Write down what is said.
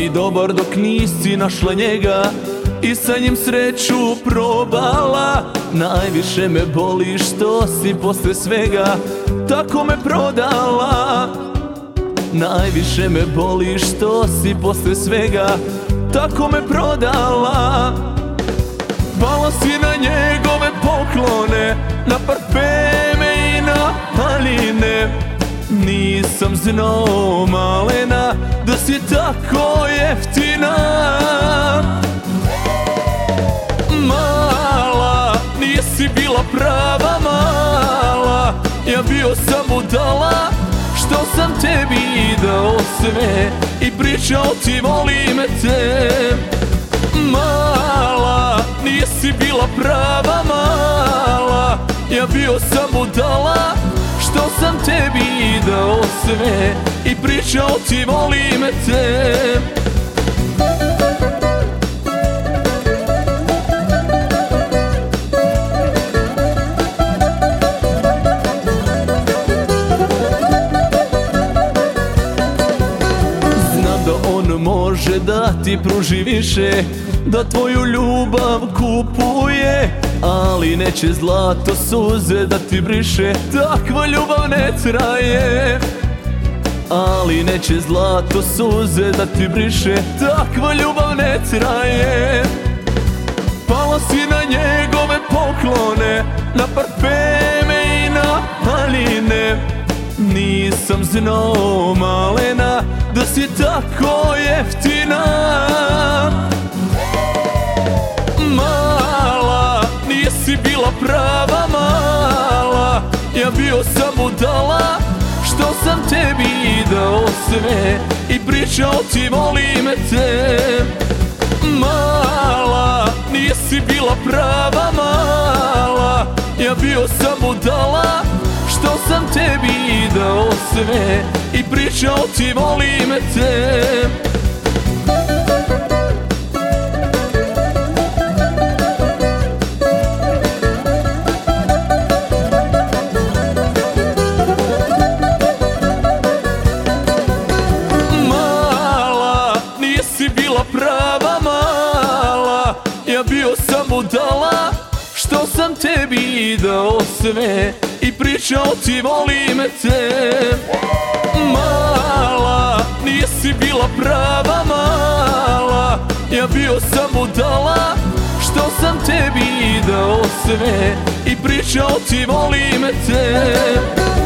ti dobar dok nisi našla njega i sa njim sreću probala. Najviše me boli što si posle svega tako me prodala. Najviše me boli što si posle svega tako me prodala. Pala si na njegove poklone, na parfeme i na haljine. Nisam znao, malena, da si tako jeftina. Mala, nisi bila prava mala, ja bio sam budala što sam tebi dao sve i pričao ti volim te. Mala, nisi bila prava mala, ja bio sam budala što sam tebi dao sve i pričao ti volim te. Znam da on može da ti pruži više, da tvoju ljubav kupuje, ali neće zlato suze da ti briše, takva ljubav ne traje. Ali neće zlato suze da ti briše, takva ljubav ne traje. Pala si na njegove poklone, na parfeme i na haljine. Nisam znao, malena, da si tako jeftina. Mala, nisi bila prava mala, ja bio sam budala što sam tebi dao sve i pričao ti volim te. Mala, nisi bila prava mala, ja bio sam budala što sam tebi dao sve i pričao ti volim te. Prava mala, ja bio sam budala što sam tebi dao sve i pričao ti volim te. Mala, nisi bila prava mala, ja bio sam budala što sam tebi dao sve i pričao ti volim te.